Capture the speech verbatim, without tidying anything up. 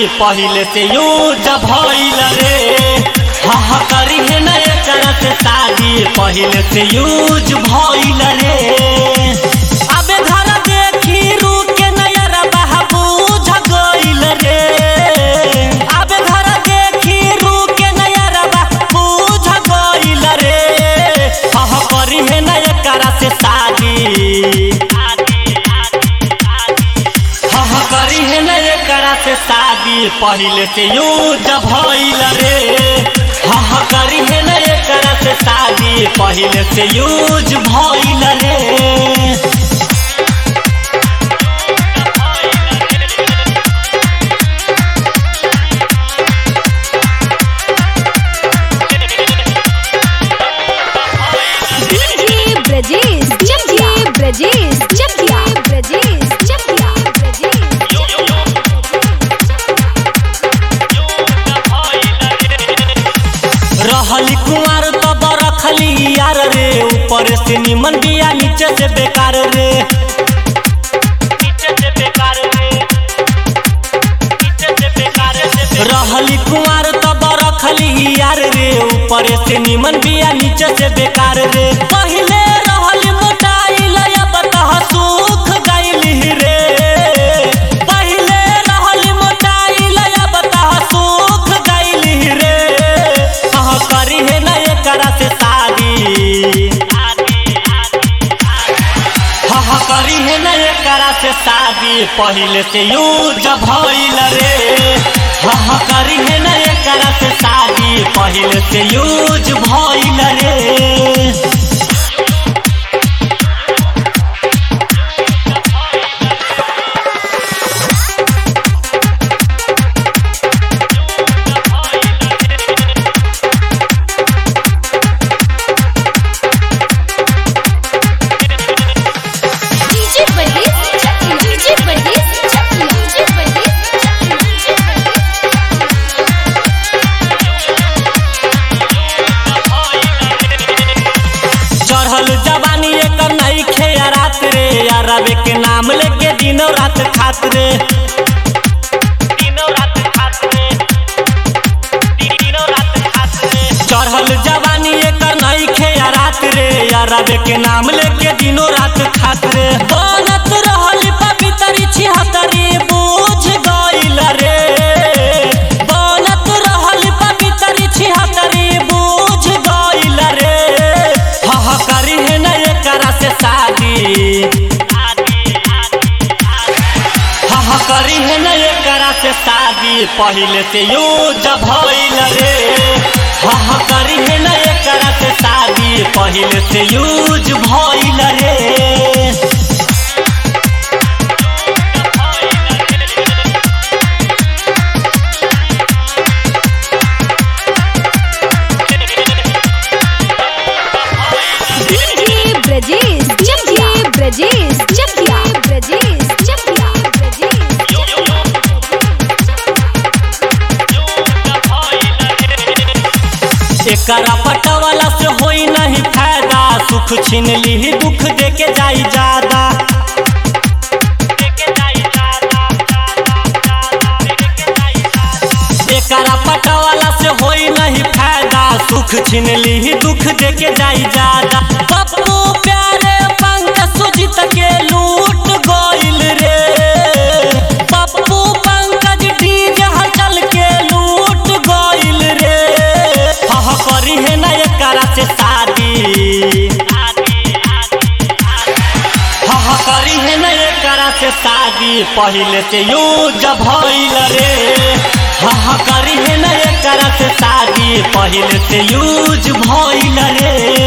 पहले से यूज भइल रे। हा हा करी है न एकरा से शादी पहले से यूज भइल रे। अबे घर देखी रुके नयर बाबू झगइल रे। अबे घर देखी रुके नयर बाबू झगइल रे। हा हा करी है न एकरा से शादी से शादी पहले से यूज भइल रे। हा हा करी है न एकरा से शादी पहले से यूज भइल रे। डीजे ब्रजेश चकिया ब्रजेश चकिया ब्रजेश चकिया ब्रजेश रहली कुंवर तब रखली यार रे। ऊपर से निमन बिया नीचे से बेकार रे। नीचे से बेकार रे। नीचे से बेकार रे। रहली कुंवर तब रखली यार रे। ऊपर से निमन बिया नीचे से बेकार रे। पहले रहली मोटाइल अब तह सुख गइली रे। पहले रहली मोटाइल अब तह सुख गइली रे। करी है न एकरा से शादी। हा हा करी है न एकरा से शादी पहले से यूज भइल रे। हा हा करी है न एकरा से शादी पहले से यूज भइल रे। जवानी एक नई खेया रात रे। यारवे के नाम लेके दिनों रात खात रे। दिनों रात खात रे। दिनों रात खात रे। चढ़ल जवानी एक नई खेया रात रे। यारवे के नाम लेके दिनों रात खात रे। बनत रहली पवित्री छिहत्तरी बूझ गइल रे। बनत रहली पवित्री छिहत्तरी बूझ गइल रे। हा हा करी है न एकरा से शादी। हा हा करी है न एकरा से शादी पहले से यूज भइल रे। हा हा करी है न एकरा से शादी पहले से यूज भइल रे। ब्रजेश चकिया ब्रजेश चकिया ब्रजेश चकिया ब्रजेश एकरा पटवाला से होई नहीं फायदा। सुख छीन ली दुख देके जाई ज्यादा। एकरा पटवाला से होई नहीं फायदा। सुख छीन ली दुख देके जाई ज्यादा। पप्पू प्यारे पंख सुजित के लूट गइल रे। पप्पू पंकज डीजे हटल के लूट गइल रे। हा हा करी है न एकरा से शादी। हा हा करी है न एकरा से शादी पहले से यूज भइल रे। हा हा करी है न एकरा से शादी पहले से यूज भइल रे।